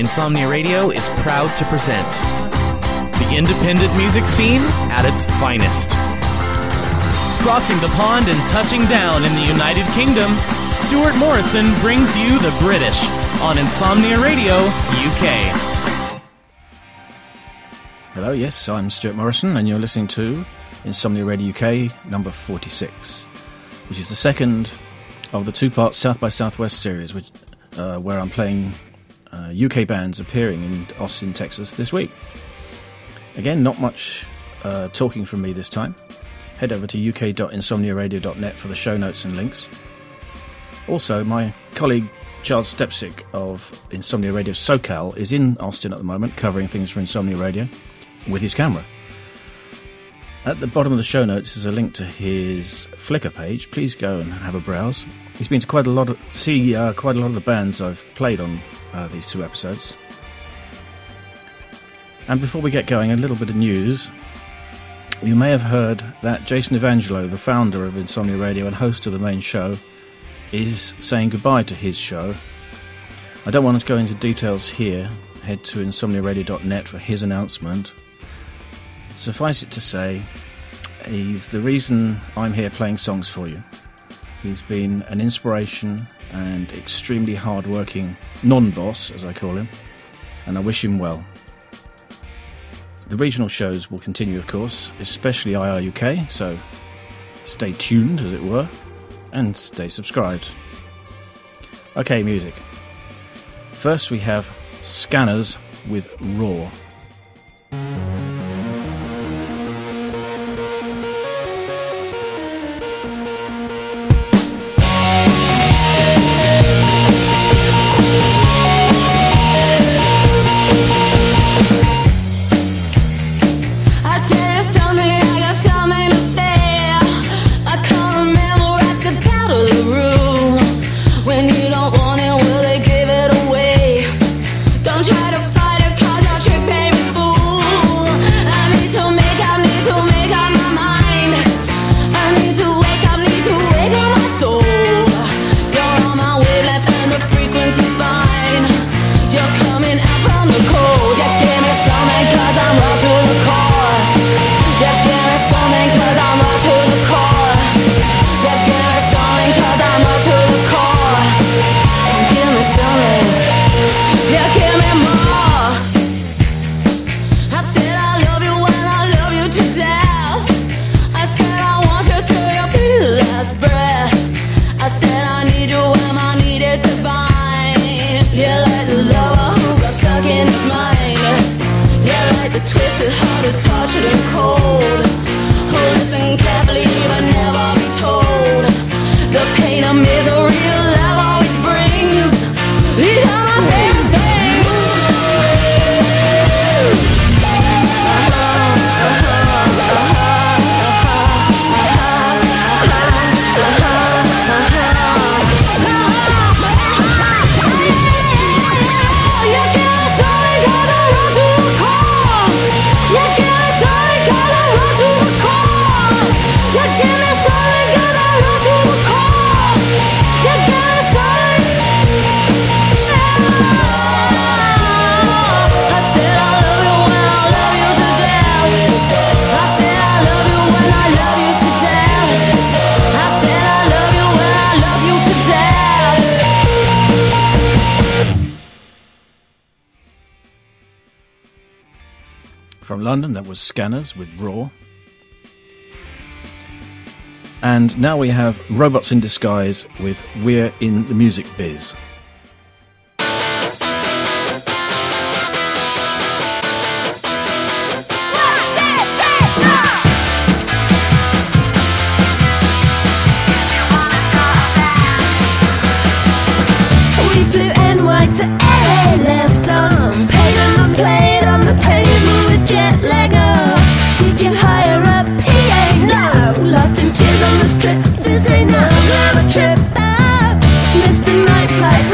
Insomnia Radio is proud to present the independent music scene at its finest. Crossing the pond and touching down in the United Kingdom, Stuart Morrison brings you the British on Insomnia Radio UK. Hello, yes, I'm Stuart Morrison, and you're listening to Insomnia Radio UK number 46, which is the second of the two-part South by Southwest series, where I'm playing UK bands appearing in Austin, Texas this week. Again, not much talking from me this time. Head over to uk.insomniaradio.net for the show notes and links. Also, my colleague Charles Stepsick of Insomnia Radio SoCal is in Austin at the moment, covering things for Insomnia Radio with his camera. At the bottom of the show notes is a link to his Flickr page. Please go and have a browse. He's been to quite a lot of the bands I've played on these two episodes. And before we get going, a little bit of news. You may have heard that Jason Evangelo, the founder of Insomnia Radio and host of the main show, is saying goodbye to his show. I don't want to go into details here. Head to insomniaradio.net for his announcement. Suffice it to say, he's the reason I'm here playing songs for you. He's been an inspiration and extremely hard-working non-boss, as I call him, and I wish him well. The regional shows will continue, of course, especially IR UK, so stay tuned, as it were, and stay subscribed. Okay, music. First we have Scanners with Raw. From London, that was Scanners with Raw. And now we have Robots in Disguise with We're in the Music Biz. We flew NY to LA, left on paid and played on the pavement with jet lag. Did you hire a PA? No, lost in tears on the strip. This ain't no glamour trip. Missed a night flight.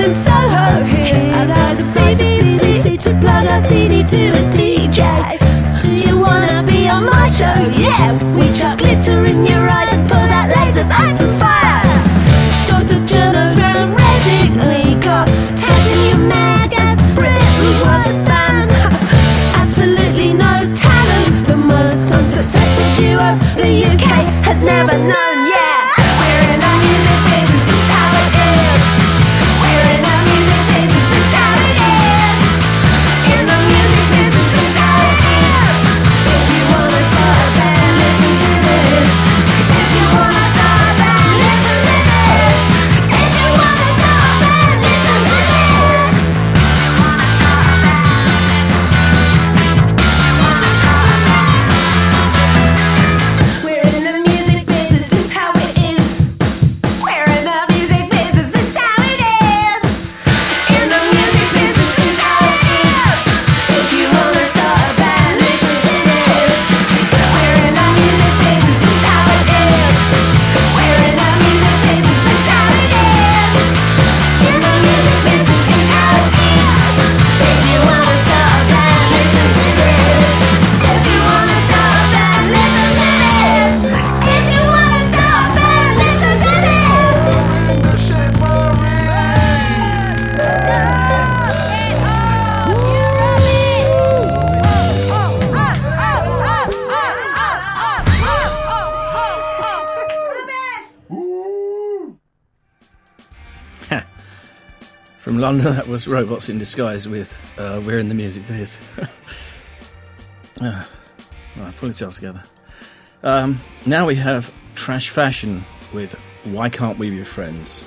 in Soho here. Outside the BBC to plug our CD to a DJ. Do you wanna be on my show? Yeah, we chuck glitter in your eyes, pull out lasers, open fire. Stock the journals round Reading. We got titanium mag as Britain's worst band. Absolutely no talent, the most unsuccessful duo the UK has never known. Yeah, we're in the music business, this is how it is. We're in the music business, this is how it is. In the music business, this is how it is. If you wanna start a band, listen to this. If you wanna start a band, listen to this. If you wanna start a band, listen to this. If you wanna start a band, we're in the music business, this is how it is. We're in the music business, this is how it is. In the music business, this is how it is. If you wanna start a band, listen to this. We're in the music business, this is how it is. We're in the music business, this is how it is. In the music business, this is how it is. If you wanna start a band, listen to this. If you wanna start a band, listen to this. If you wanna start a band, listen to this. From London, that was Robots in Disguise with We're in the Music Biz. Right, pull yourself together. Now we have Trash Fashion with Why Can't We Be Friends?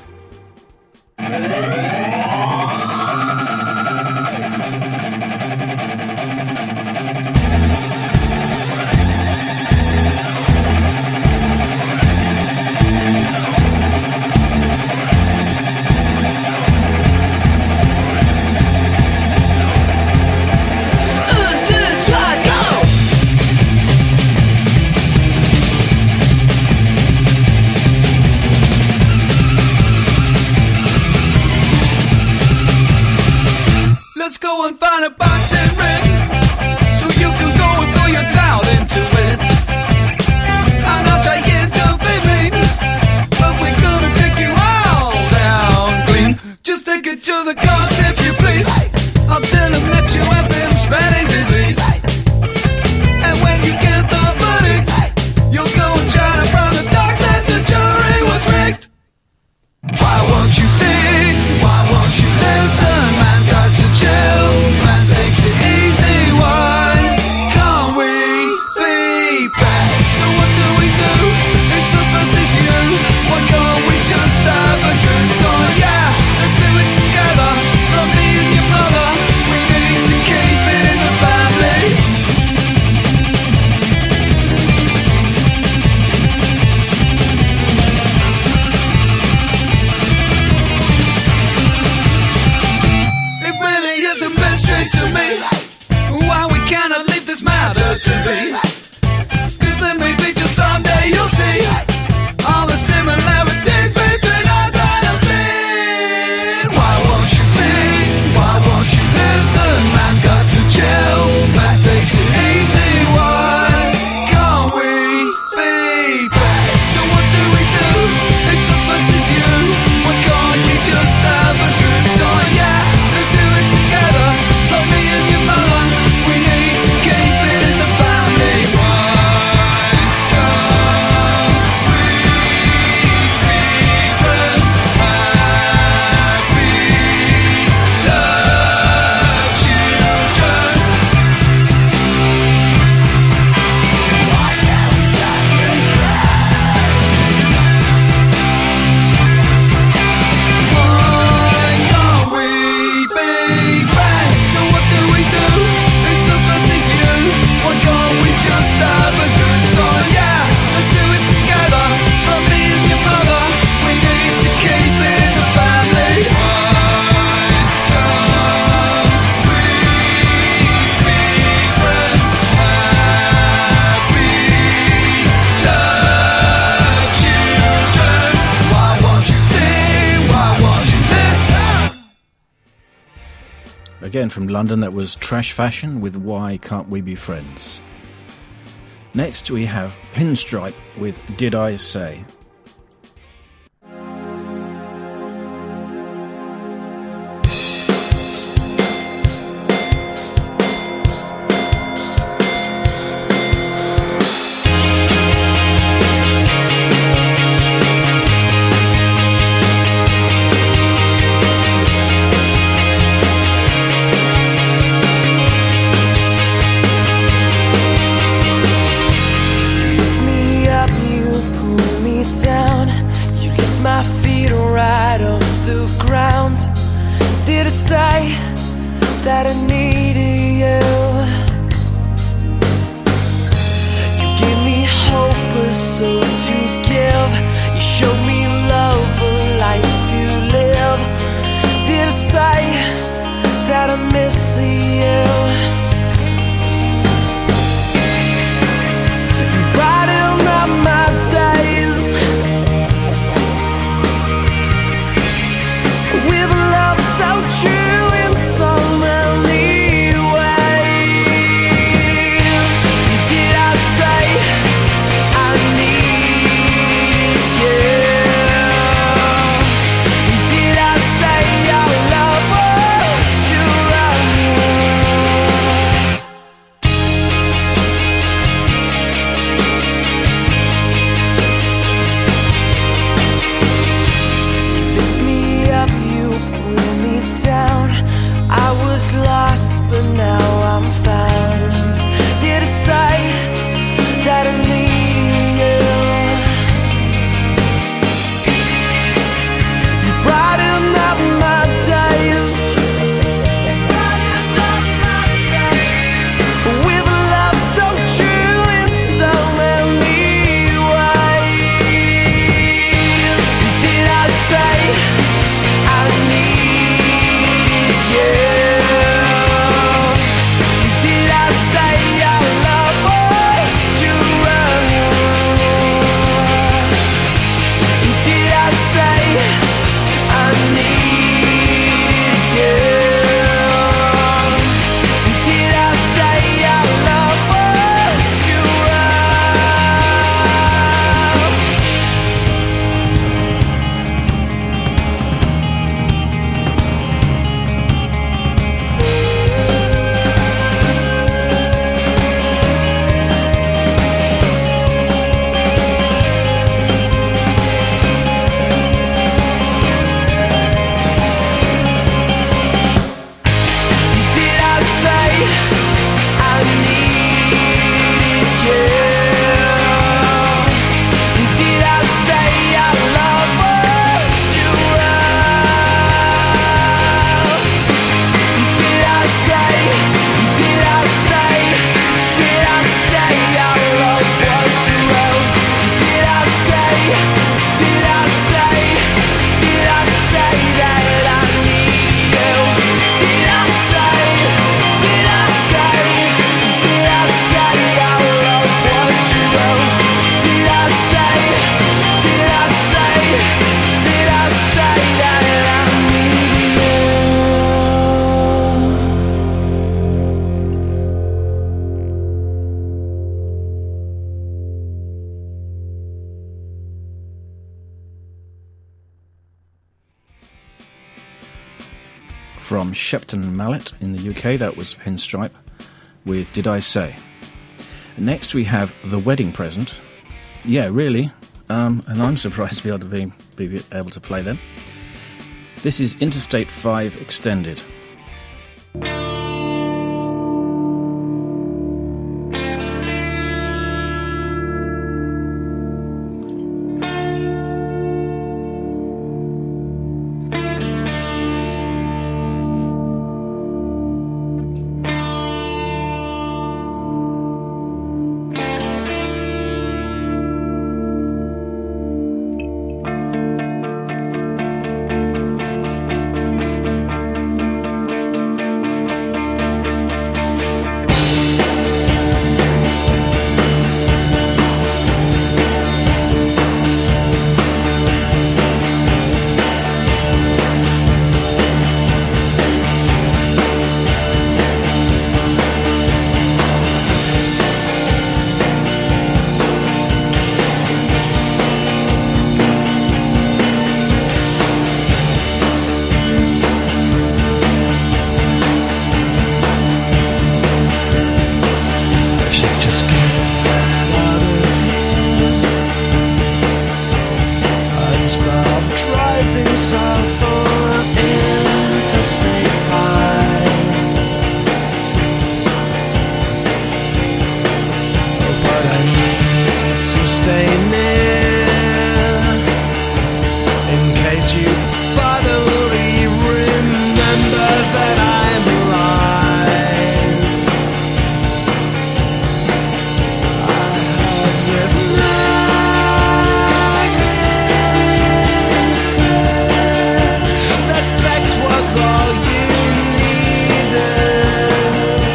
Let's go and find a box and rent, so you can go and throw your towel into it. I'm not trying to be mean, but we're gonna take you all down clean. Just take it to the cops if you please. I'll tell them that you have been spreading disease. And when you get the verdict, you'll go and try to prove the dogs that the jury was rigged. Why won't you sing? Why won't you listen? Man's got to chill, man takes it easy. Why can't we be best? So what do? It's us versus you. Why can't we just have a good time? Yeah, let's do it together. Love me and your mother. We need to keep it in the Again from London, that was Trash Fashion with Why Can't We Be Friends. Next we have Pinstripe with Did I Say. That I needed you. You gave me hope, a soul to give. You showed me love, a life to live. Did I say that I miss you? You brighten up my days with a love so true in so many ways. Did I say I needed you? Did I say our love was true? You lift me up, you pull me down. I was lost, but now I'm found. Did I say that I need you? You brighten up my days with a love so true in so many ways. Did I say I need you? Did I say our love was true? Did I say I needed you? Did I say our love was true? Did I say I needed you? Did I say our love was true? Did I say our love was true? Did I say that I need you? Did I say our love was true? Did I say that I need you? From Shepton Mallet in the UK, that was Pinstripe with Did I Say. Next we have The Wedding Present. Yeah, really. And I'm surprised to be able to play them. This is Interstate 5 Extended. was all you needed.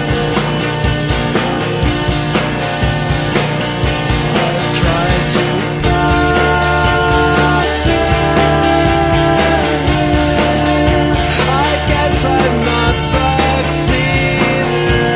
I tried to pass it. I guess I'm not succeeded.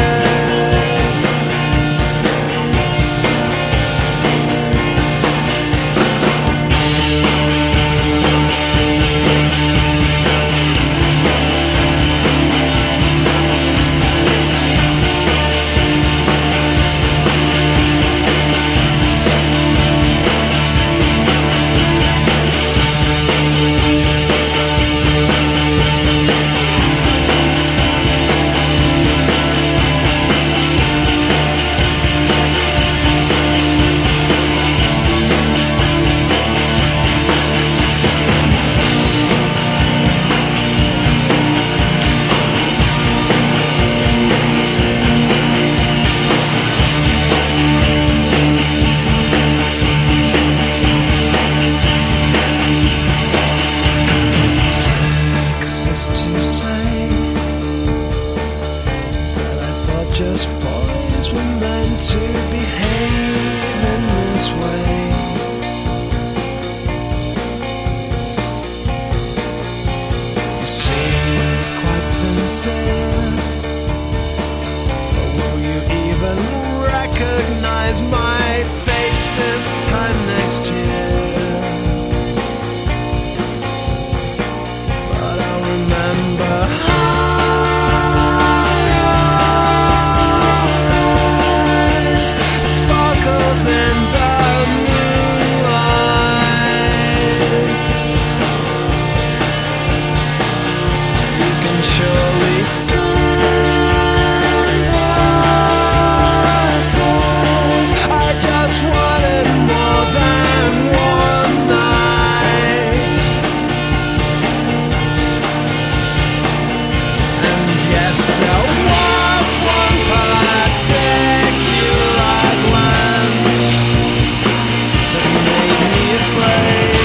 Is it sexist to say that I thought just boys were meant to behave in this way? You seemed quite sincere, but will you even recognize my face this time next year? But I'll remember eyes sparkled in the moonlight. You can surely sympathize. I just wanted more than one night. And yes, there was one particular glance that made me afraid.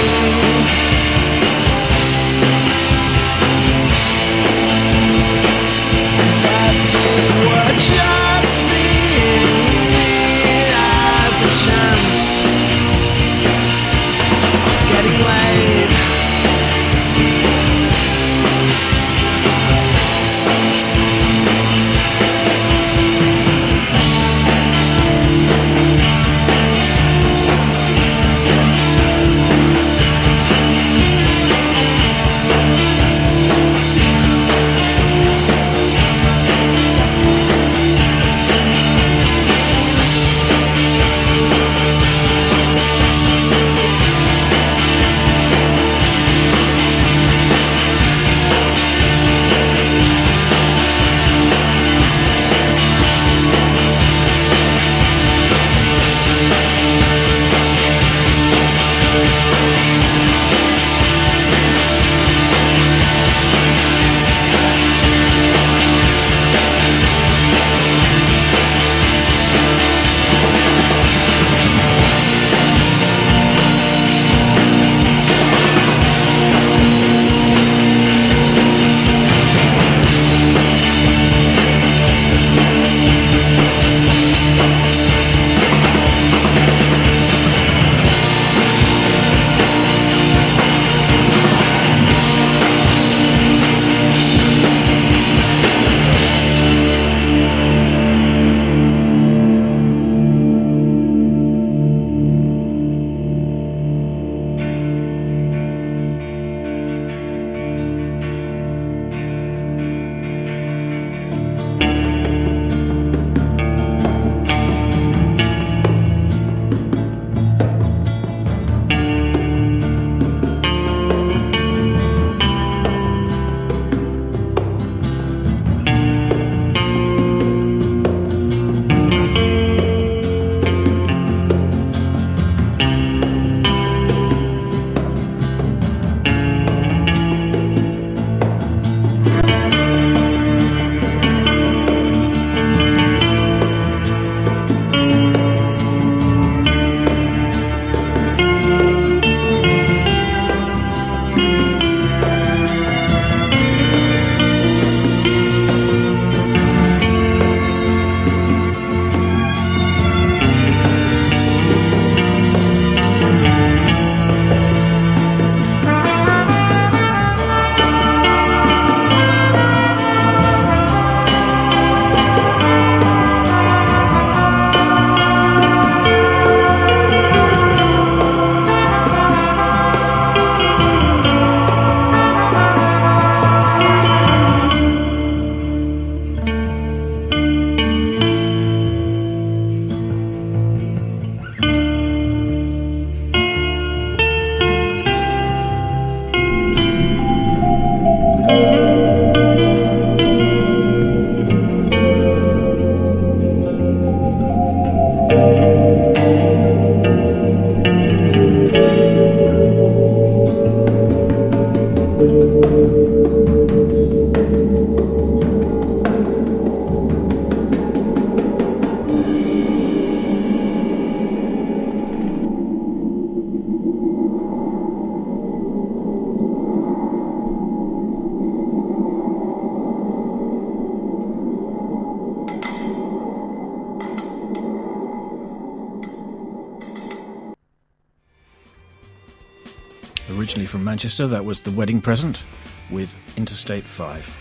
originally from Manchester. That was The Wedding Present with Interstate 5.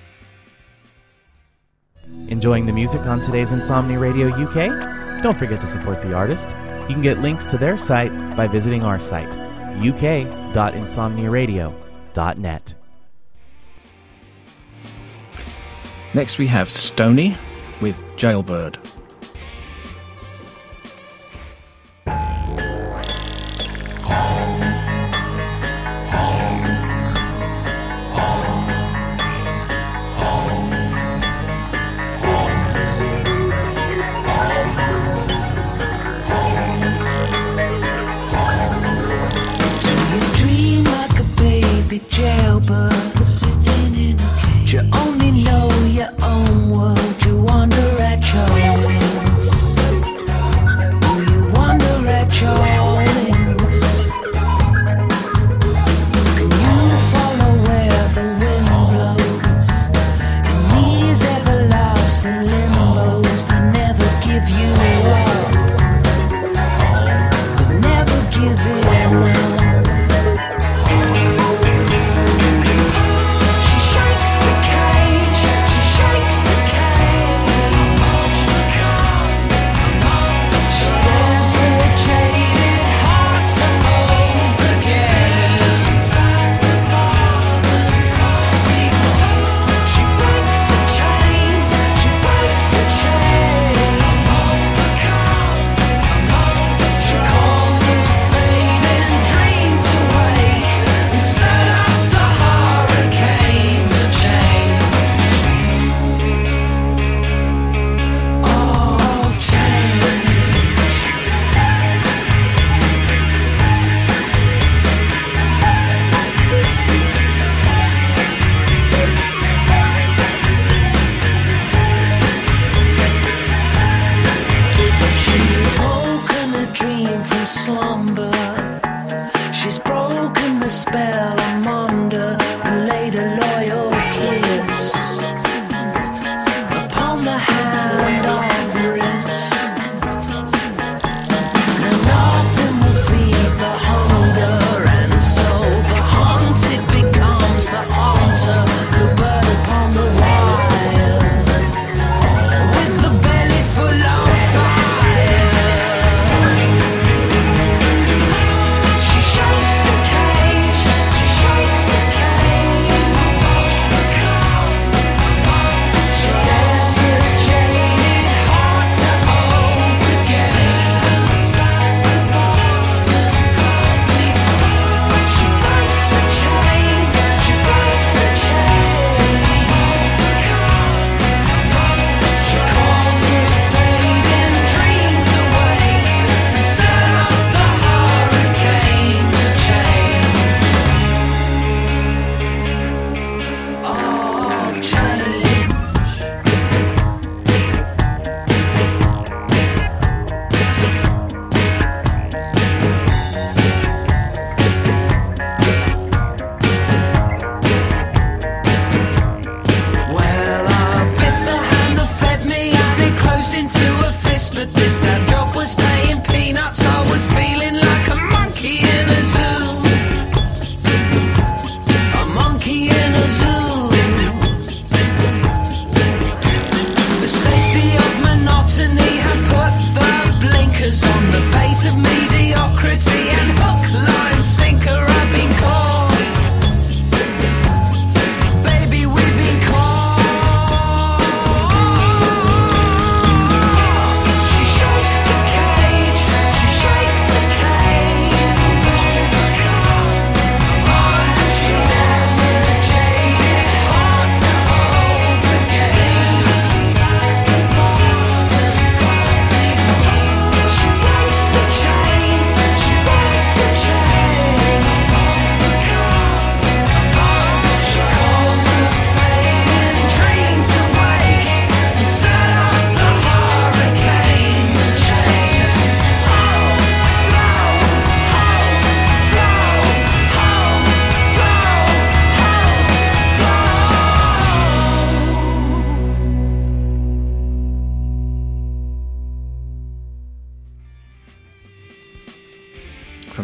Enjoying the music on today's Insomnia Radio UK? Don't forget to support the artist. You can get links to their site by visiting our site, uk.insomniaradio.net. Next we have Stoney with Jailbird. Jailbird sitting in a cage. You only know your own world. You wander at your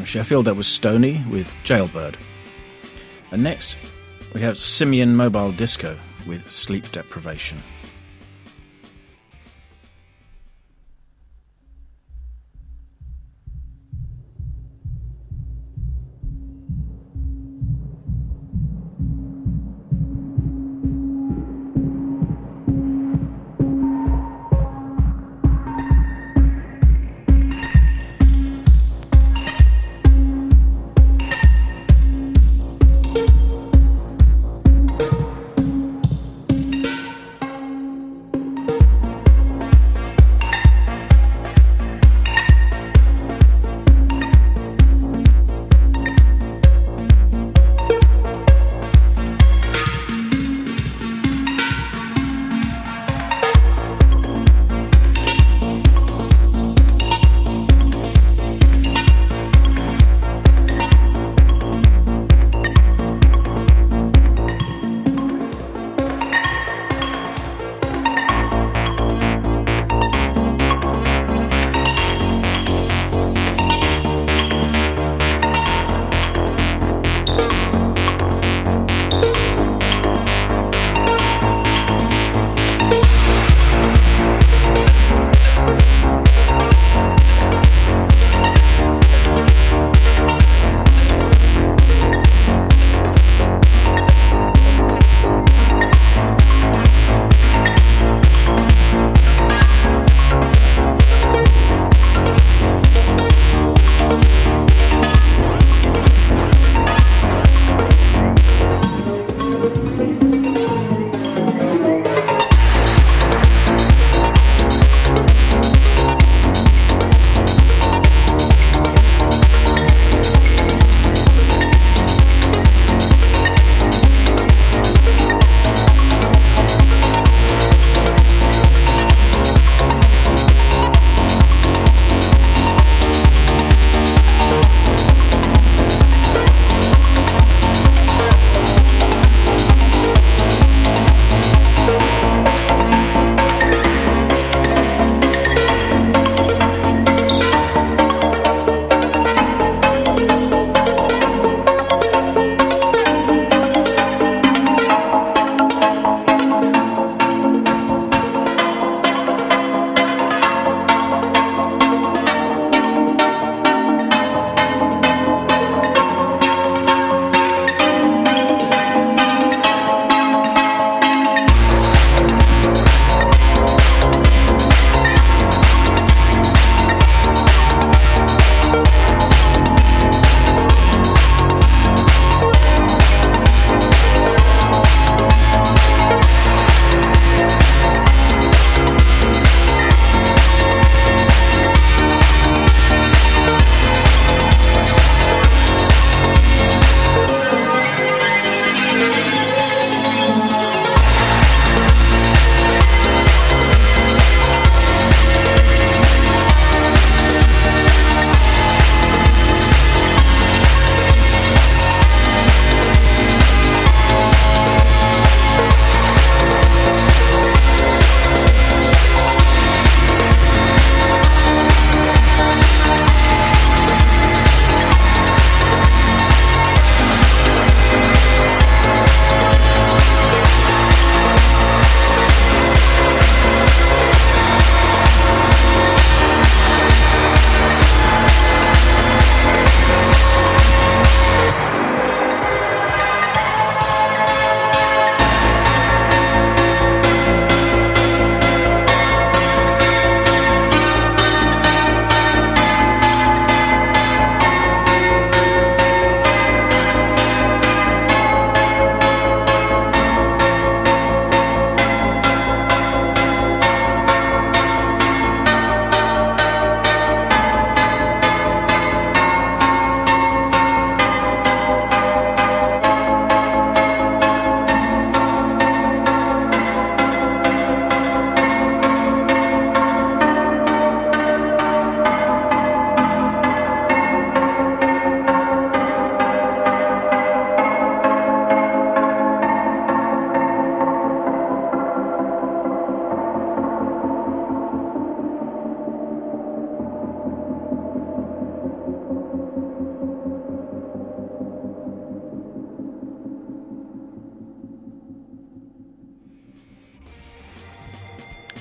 Sheffield, that was Stoney with Jailbird. And next, we have Simian Mobile Disco with Sleep Deprivation.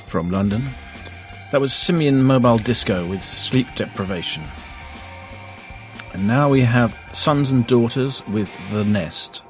from London. That was Simian Mobile Disco with Sleep Deprivation. And now we have Sons and Daughters with The Nest.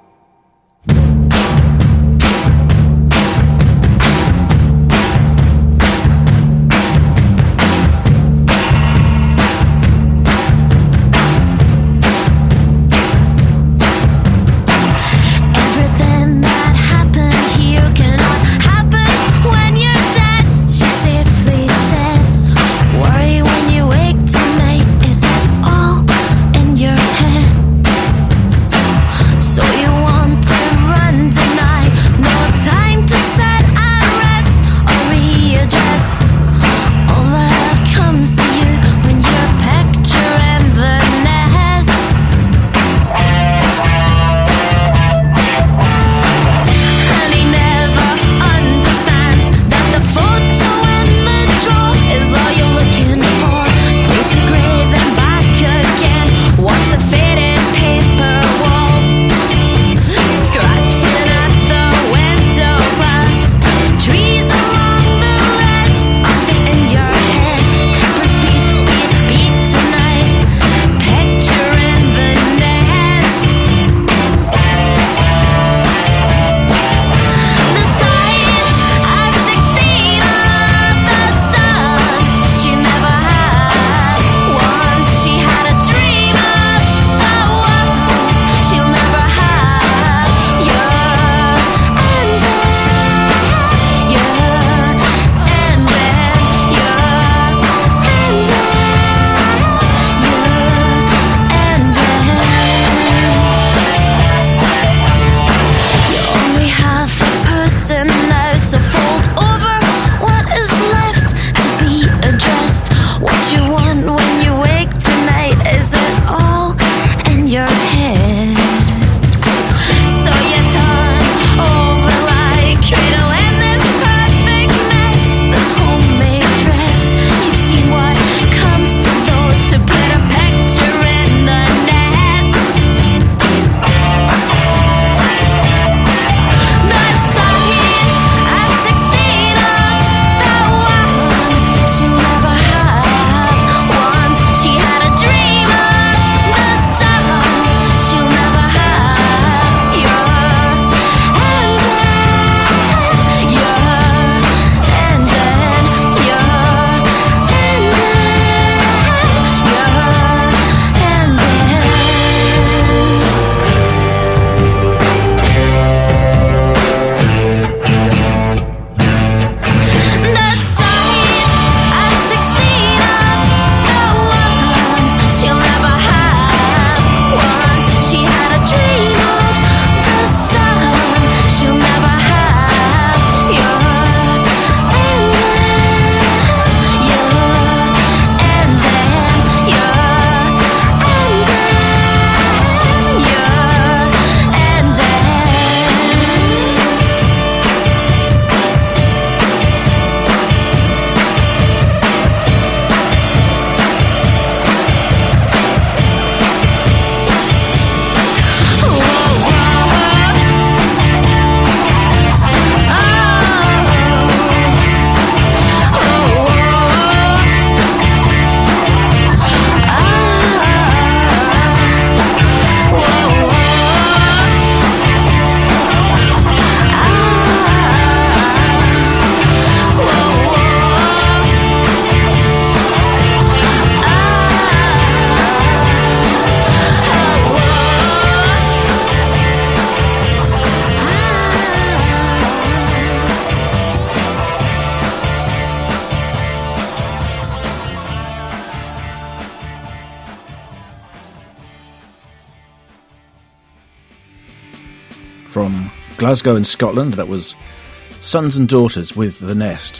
From Glasgow in Scotland, that was Sons and Daughters with The Nest.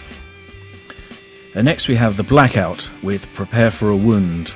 And next we have The Blackout with Prepare for a Wound.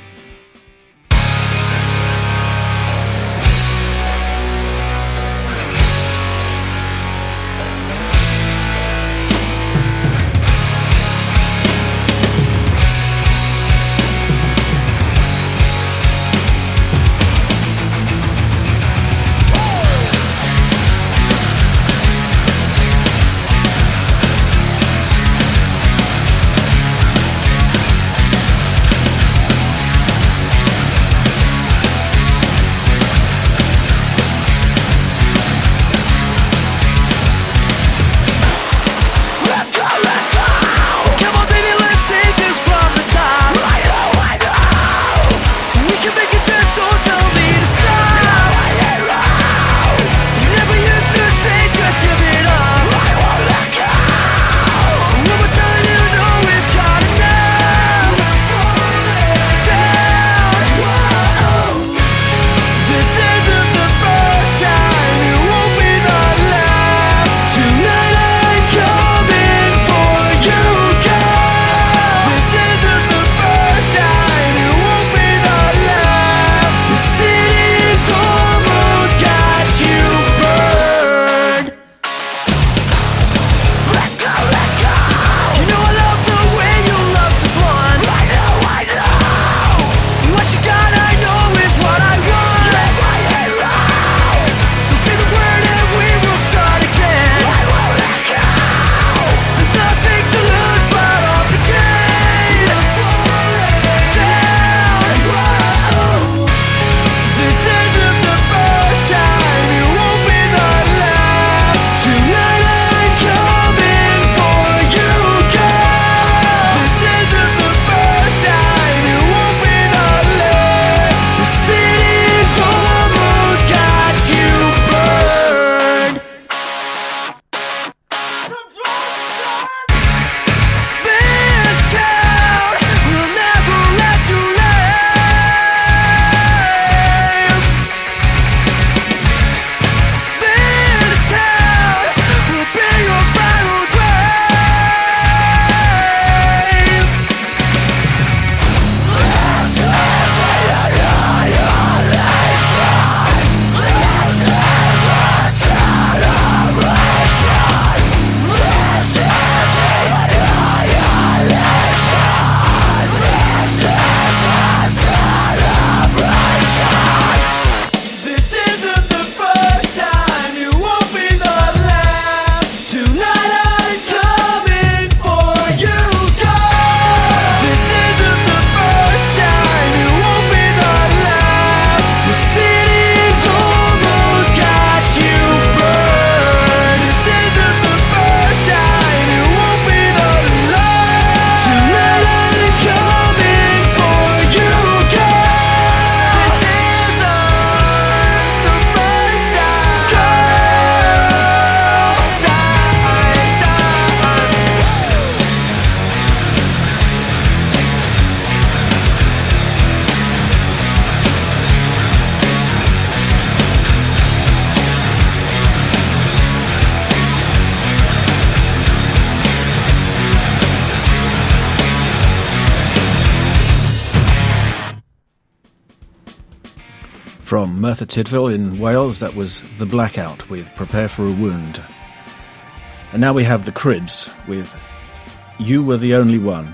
From Merthyr Tydfil in Wales, that was The Blackout with Prepare for a Wound. And now we have The Cribs with You Were the Only One.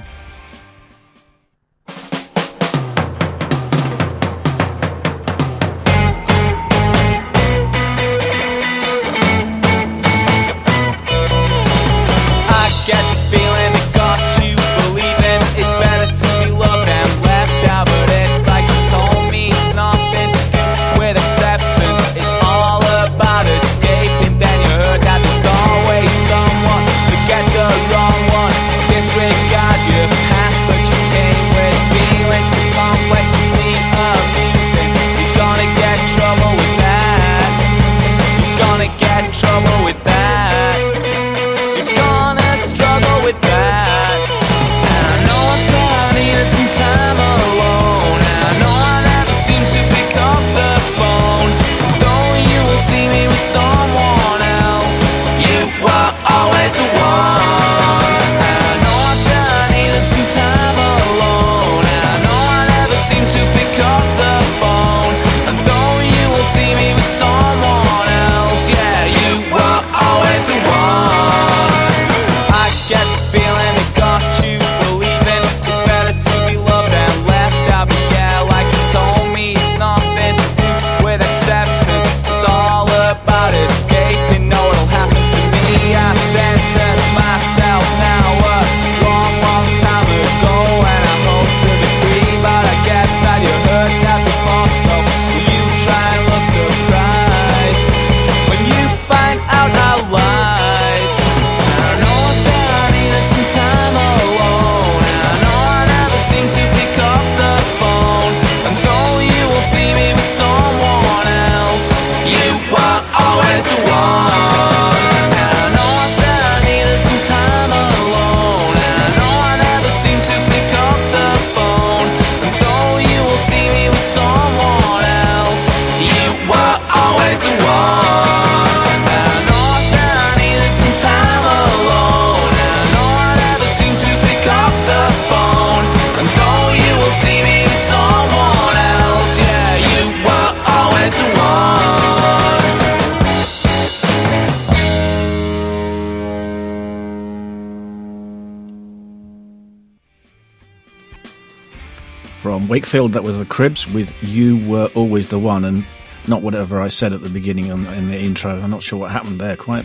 From Wakefield, that was The Cribs with You Were Always the One, and not whatever I said at the beginning in the intro. I'm not sure what happened there quite,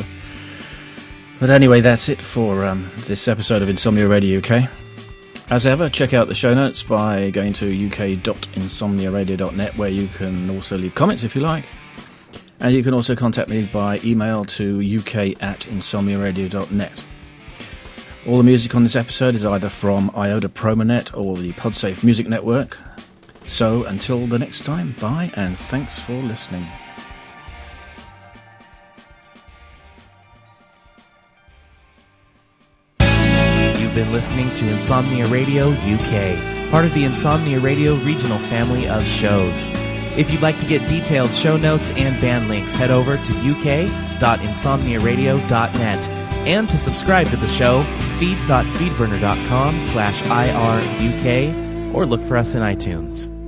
but anyway, that's it for this episode of Insomnia Radio UK. As ever, check out the show notes by going to uk.insomniaradio.net, where you can also leave comments if you like. And you can also contact me by email to uk@insomniaradio.net. All the music on this episode is either from Iota Promonet or the Podsafe Music Network. So until the next time, bye and thanks for listening. You've been listening to Insomnia Radio UK, part of the Insomnia Radio regional family of shows. If you'd like to get detailed show notes and band links, head over to uk.insomniaradio.net. And to subscribe to the show, feeds.feedburner.com/IRUK, or look for us in iTunes.